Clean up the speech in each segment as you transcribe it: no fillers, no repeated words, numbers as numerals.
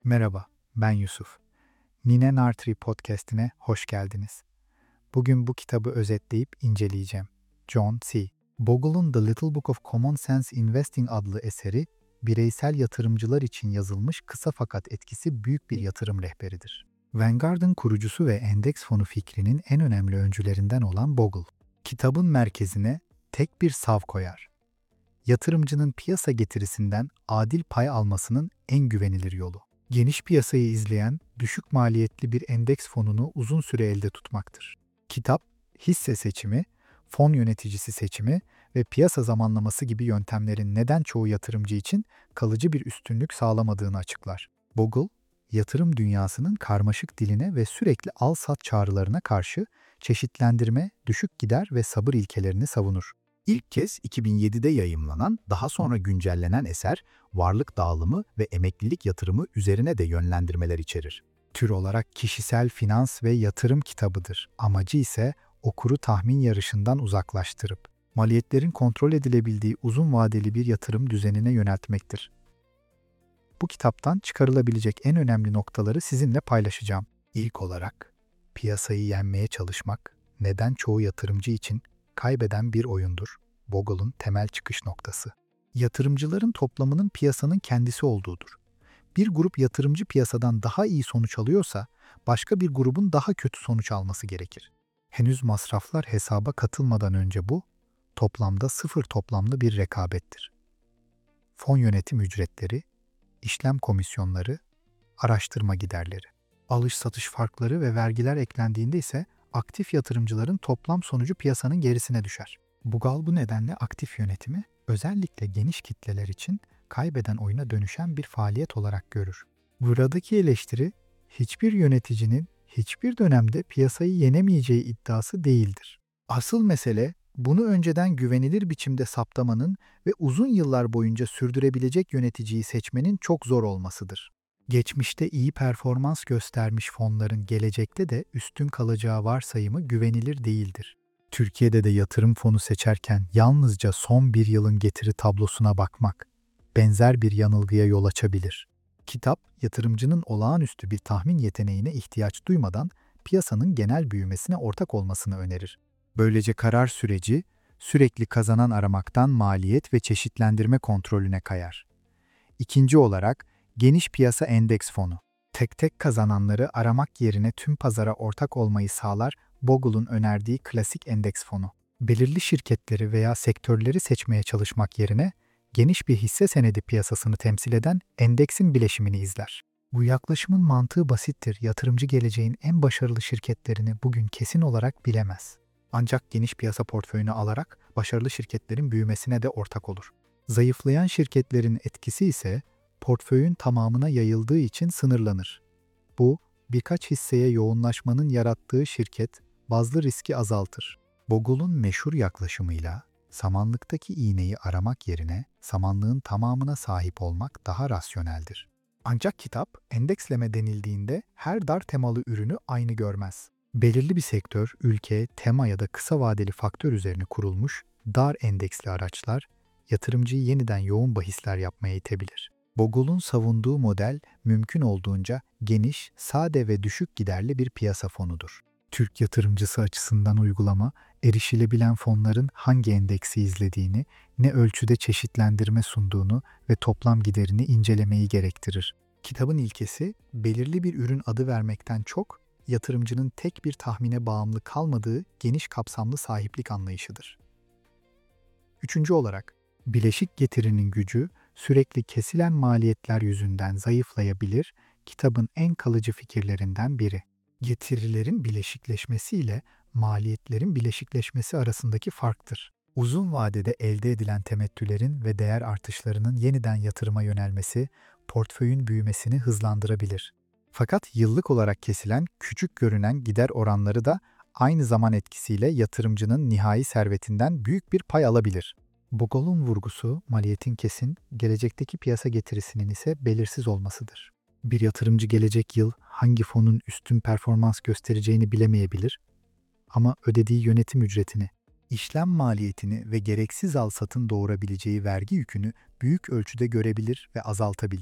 Merhaba, ben Yusuf. Nine Nartri podcast'ine hoş geldiniz. Bugün bu kitabı özetleyip inceleyeceğim. John C. Bogle'un The Little Book of Common Sense Investing adlı eseri, bireysel yatırımcılar için yazılmış kısa fakat etkisi büyük bir yatırım rehberidir. Vanguard'ın kurucusu ve endeks fonu fikrinin en önemli öncülerinden olan Bogle, kitabın merkezine tek bir sav koyar. Yatırımcının piyasa getirisinden adil pay almasının en güvenilir yolu. Geniş piyasayı izleyen, düşük maliyetli bir endeks fonunu uzun süre elde tutmaktır. Kitap, hisse seçimi, fon yöneticisi seçimi ve piyasa zamanlaması gibi yöntemlerin neden çoğu yatırımcı için kalıcı bir üstünlük sağlamadığını açıklar. Bogle, yatırım dünyasının karmaşık diline ve sürekli al-sat çağrılarına karşı çeşitlendirme, düşük gider ve sabır ilkelerini savunur. İlk kez 2007'de yayımlanan, daha sonra güncellenen eser, varlık dağılımı ve emeklilik yatırımı üzerine de yönlendirmeler içerir. Tür olarak kişisel finans ve yatırım kitabıdır. Amacı ise okuru tahmin yarışından uzaklaştırıp, maliyetlerin kontrol edilebildiği uzun vadeli bir yatırım düzenine yöneltmektir. Bu kitaptan çıkarılabilecek en önemli noktaları sizinle paylaşacağım. İlk olarak, piyasayı yenmeye çalışmak neden çoğu yatırımcı için kaybeden bir oyundur. Bogle'un temel çıkış noktası. Yatırımcıların toplamının piyasanın kendisi olduğudur. Bir grup yatırımcı piyasadan daha iyi sonuç alıyorsa, başka bir grubun daha kötü sonuç alması gerekir. Henüz masraflar hesaba katılmadan önce bu, toplamda sıfır toplamlı bir rekabettir. Fon yönetim ücretleri, işlem komisyonları, araştırma giderleri, alış-satış farkları ve vergiler eklendiğinde ise aktif yatırımcıların toplam sonucu piyasanın gerisine düşer. Bogle bu nedenle aktif yönetimi, özellikle geniş kitleler için kaybeden oyuna dönüşen bir faaliyet olarak görür. Buradaki eleştiri, hiçbir yöneticinin hiçbir dönemde piyasayı yenemeyeceği iddiası değildir. Asıl mesele, bunu önceden güvenilir biçimde saptamanın ve uzun yıllar boyunca sürdürebilecek yöneticiyi seçmenin çok zor olmasıdır. Geçmişte iyi performans göstermiş fonların gelecekte de üstün kalacağı varsayımı güvenilir değildir. Türkiye'de de yatırım fonu seçerken yalnızca son bir yılın getiri tablosuna bakmak, benzer bir yanılgıya yol açabilir. Kitap, yatırımcının olağanüstü bir tahmin yeteneğine ihtiyaç duymadan piyasanın genel büyümesine ortak olmasını önerir. Böylece karar süreci, sürekli kazanan aramaktan maliyet ve çeşitlendirme kontrolüne kayar. İkinci olarak, geniş piyasa endeks fonu. Tek tek kazananları aramak yerine tüm pazara ortak olmayı sağlar Bogle'un önerdiği klasik endeks fonu. Belirli şirketleri veya sektörleri seçmeye çalışmak yerine geniş bir hisse senedi piyasasını temsil eden endeksin bileşimini izler. Bu yaklaşımın mantığı basittir. Yatırımcı geleceğin en başarılı şirketlerini bugün kesin olarak bilemez. Ancak geniş piyasa portföyünü alarak başarılı şirketlerin büyümesine de ortak olur. Zayıflayan şirketlerin etkisi ise portföyün tamamına yayıldığı için sınırlanır. Bu, birkaç hisseye yoğunlaşmanın yarattığı şirket bazlı riski azaltır. Bogle'un meşhur yaklaşımıyla samanlıktaki iğneyi aramak yerine samanlığın tamamına sahip olmak daha rasyoneldir. Ancak kitap, endeksleme denildiğinde her dar temalı ürünü aynı görmez. Belirli bir sektör, ülke, tema ya da kısa vadeli faktör üzerine kurulmuş dar endeksli araçlar, yatırımcıyı yeniden yoğun bahisler yapmaya itebilir. Bogle'un savunduğu model mümkün olduğunca geniş, sade ve düşük giderli bir piyasa fonudur. Türk yatırımcısı açısından uygulama, erişilebilen fonların hangi endeksi izlediğini, ne ölçüde çeşitlendirme sunduğunu ve toplam giderini incelemeyi gerektirir. Kitabın ilkesi, belirli bir ürün adı vermekten çok, yatırımcının tek bir tahmine bağımlı kalmadığı geniş kapsamlı sahiplik anlayışıdır. Üçüncü olarak, bileşik getirinin gücü, sürekli kesilen maliyetler yüzünden zayıflayabilir, kitabın en kalıcı fikirlerinden biri. Getirilerin bileşikleşmesi ile maliyetlerin bileşikleşmesi arasındaki farktır. Uzun vadede elde edilen temettülerin ve değer artışlarının yeniden yatırıma yönelmesi, portföyün büyümesini hızlandırabilir. Fakat yıllık olarak kesilen küçük görünen gider oranları da aynı zaman etkisiyle yatırımcının nihai servetinden büyük bir pay alabilir. Bogle'un vurgusu, maliyetin kesin, gelecekteki piyasa getirisinin ise belirsiz olmasıdır. Bir yatırımcı gelecek yıl hangi fonun üstün performans göstereceğini bilemeyebilir ama ödediği yönetim ücretini, işlem maliyetini ve gereksiz al-satın doğurabileceği vergi yükünü büyük ölçüde görebilir ve azaltabilir.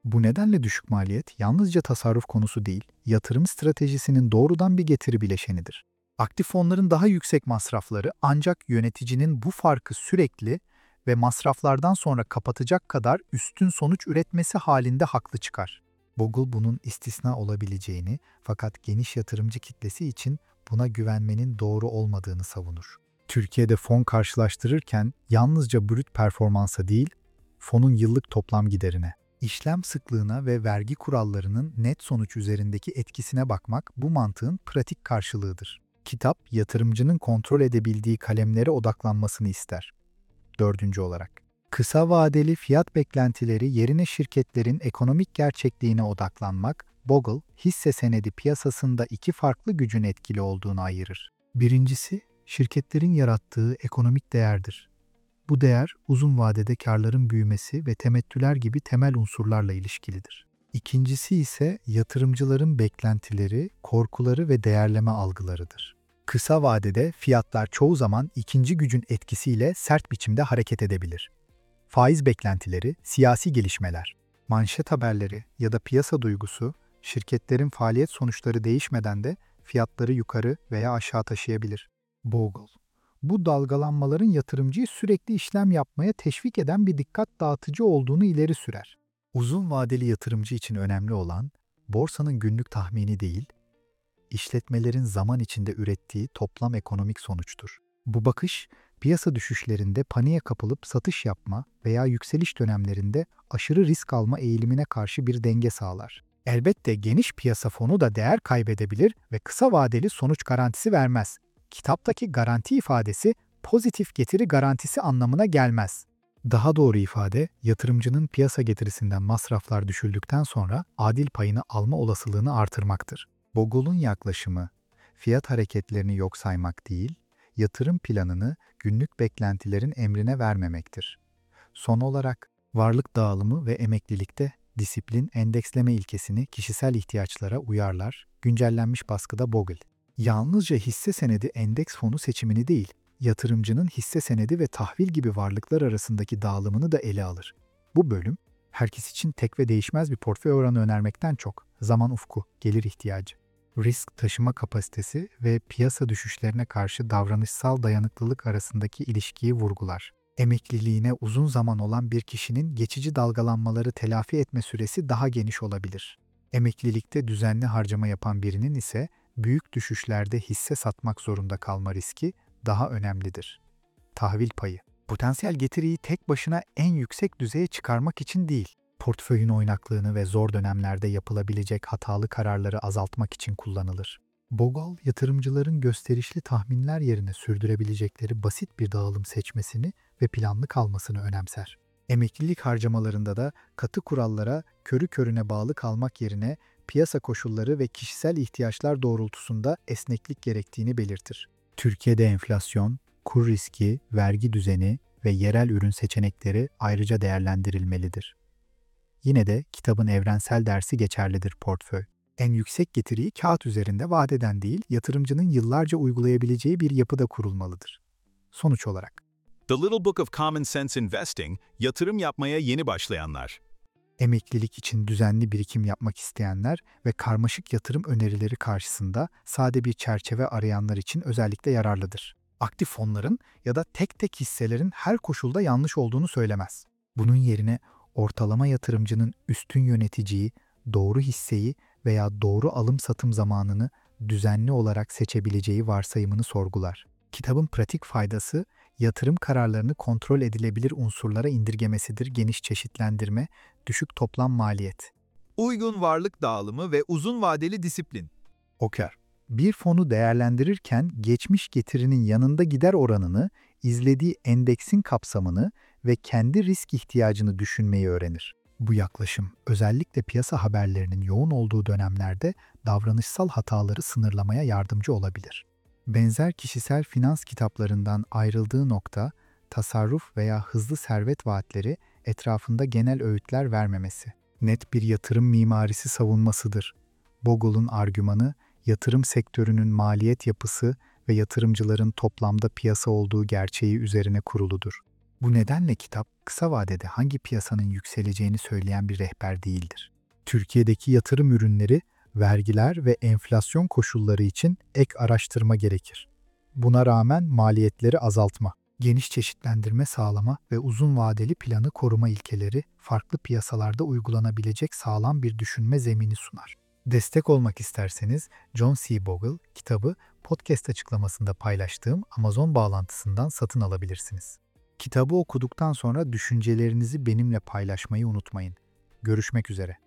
Bu nedenle düşük maliyet yalnızca tasarruf konusu değil, yatırım stratejisinin doğrudan bir getiri bileşenidir. Aktif fonların daha yüksek masrafları ancak yöneticinin bu farkı sürekli ve masraflardan sonra kapatacak kadar üstün sonuç üretmesi halinde haklı çıkar. Bogle bunun istisna olabileceğini fakat geniş yatırımcı kitlesi için buna güvenmenin doğru olmadığını savunur. Türkiye'de fon karşılaştırırken yalnızca brüt performansa değil, fonun yıllık toplam giderine, işlem sıklığına ve vergi kurallarının net sonuç üzerindeki etkisine bakmak bu mantığın pratik karşılığıdır. Kitap, yatırımcının kontrol edebildiği kalemlere odaklanmasını ister. Dördüncü olarak, kısa vadeli fiyat beklentileri yerine şirketlerin ekonomik gerçekliğine odaklanmak, Bogle, hisse senedi piyasasında iki farklı gücün etkili olduğunu ayırır. Birincisi, şirketlerin yarattığı ekonomik değerdir. Bu değer, uzun vadede karların büyümesi ve temettüler gibi temel unsurlarla ilişkilidir. İkincisi ise yatırımcıların beklentileri, korkuları ve değerleme algılarıdır. Kısa vadede fiyatlar çoğu zaman ikinci gücün etkisiyle sert biçimde hareket edebilir. Faiz beklentileri, siyasi gelişmeler, manşet haberleri ya da piyasa duygusu, şirketlerin faaliyet sonuçları değişmeden de fiyatları yukarı veya aşağı taşıyabilir. Bogle, bu dalgalanmaların yatırımcıyı sürekli işlem yapmaya teşvik eden bir dikkat dağıtıcı olduğunu ileri sürer. Uzun vadeli yatırımcı için önemli olan, borsanın günlük tahmini değil, işletmelerin zaman içinde ürettiği toplam ekonomik sonuçtur. Bu bakış, piyasa düşüşlerinde paniğe kapılıp satış yapma veya yükseliş dönemlerinde aşırı risk alma eğilimine karşı bir denge sağlar. Elbette geniş piyasa fonu da değer kaybedebilir ve kısa vadeli sonuç garantisi vermez. Kitaptaki garanti ifadesi pozitif getiri garantisi anlamına gelmez. Daha doğru ifade, yatırımcının piyasa getirisinden masraflar düşüldükten sonra adil payını alma olasılığını artırmaktır. Bogle'un yaklaşımı, fiyat hareketlerini yok saymak değil, yatırım planını günlük beklentilerin emrine vermemektir. Son olarak, varlık dağılımı ve emeklilikte disiplin endeksleme ilkesini kişisel ihtiyaçlara uyarlar, güncellenmiş baskıda Bogle. Yalnızca hisse senedi endeks fonu seçimini değil, yatırımcının hisse senedi ve tahvil gibi varlıklar arasındaki dağılımını da ele alır. Bu bölüm, herkes için tek ve değişmez bir portföy oranı önermekten çok, zaman ufku, gelir ihtiyacı, risk taşıma kapasitesi ve piyasa düşüşlerine karşı davranışsal dayanıklılık arasındaki ilişkiyi vurgular. Emekliliğine uzun zaman olan bir kişinin geçici dalgalanmaları telafi etme süresi daha geniş olabilir. Emeklilikte düzenli harcama yapan birinin ise büyük düşüşlerde hisse satmak zorunda kalma riski daha önemlidir. Tahvil payı, potansiyel getiriyi tek başına en yüksek düzeye çıkarmak için değil, portföyün oynaklığını ve zor dönemlerde yapılabilecek hatalı kararları azaltmak için kullanılır. Bogle, yatırımcıların gösterişli tahminler yerine sürdürebilecekleri basit bir dağılım seçmesini ve planlı kalmasını önemser. Emeklilik harcamalarında da katı kurallara körü körüne bağlı kalmak yerine piyasa koşulları ve kişisel ihtiyaçlar doğrultusunda esneklik gerektiğini belirtir. Türkiye'de enflasyon, kur riski, vergi düzeni ve yerel ürün seçenekleri ayrıca değerlendirilmelidir. Yine de kitabın evrensel dersi geçerlidir portföy. En yüksek getiriyi kağıt üzerinde vadeden değil, yatırımcının yıllarca uygulayabileceği bir yapıda kurulmalıdır. Sonuç olarak, The Little Book of Common Sense Investing, yatırım yapmaya yeni başlayanlar. emeklilik için düzenli birikim yapmak isteyenler ve karmaşık yatırım önerileri karşısında sade bir çerçeve arayanlar için özellikle yararlıdır. Aktif fonların ya da tek tek hisselerin her koşulda yanlış olduğunu söylemez. Bunun yerine ortalama yatırımcının üstün yöneticiyi, doğru hisseyi veya doğru alım-satım zamanını düzenli olarak seçebileceği varsayımını sorgular. Kitabın pratik faydası, yatırım kararlarını kontrol edilebilir unsurlara indirgemesidir: geniş çeşitlendirme, düşük toplam maliyet. Uygun varlık dağılımı ve uzun vadeli disiplin. Oker, bir fonu değerlendirirken geçmiş getirinin yanında gider oranını, izlediği endeksin kapsamını ve kendi risk ihtiyacını düşünmeyi öğrenir. Bu yaklaşım, özellikle piyasa haberlerinin yoğun olduğu dönemlerde davranışsal hataları sınırlamaya yardımcı olabilir. Benzer kişisel finans kitaplarından ayrıldığı nokta, tasarruf veya hızlı servet vaatleri etrafında genel öğütler vermemesi. Net bir yatırım mimarisi savunmasıdır. Bogle'un argümanı, yatırım sektörünün maliyet yapısı ve yatırımcıların toplamda piyasa olduğu gerçeği üzerine kuruludur. Bu nedenle kitap, kısa vadede hangi piyasanın yükseleceğini söyleyen bir rehber değildir. Türkiye'deki yatırım ürünleri, vergiler ve enflasyon koşulları için ek araştırma gerekir. Buna rağmen maliyetleri azaltma, geniş çeşitlendirme sağlama ve uzun vadeli planı koruma ilkeleri farklı piyasalarda uygulanabilecek sağlam bir düşünme zemini sunar. Destek olmak isterseniz John C. Bogle kitabı podcast açıklamasında paylaştığım Amazon bağlantısından satın alabilirsiniz. Kitabı okuduktan sonra düşüncelerinizi benimle paylaşmayı unutmayın. Görüşmek üzere.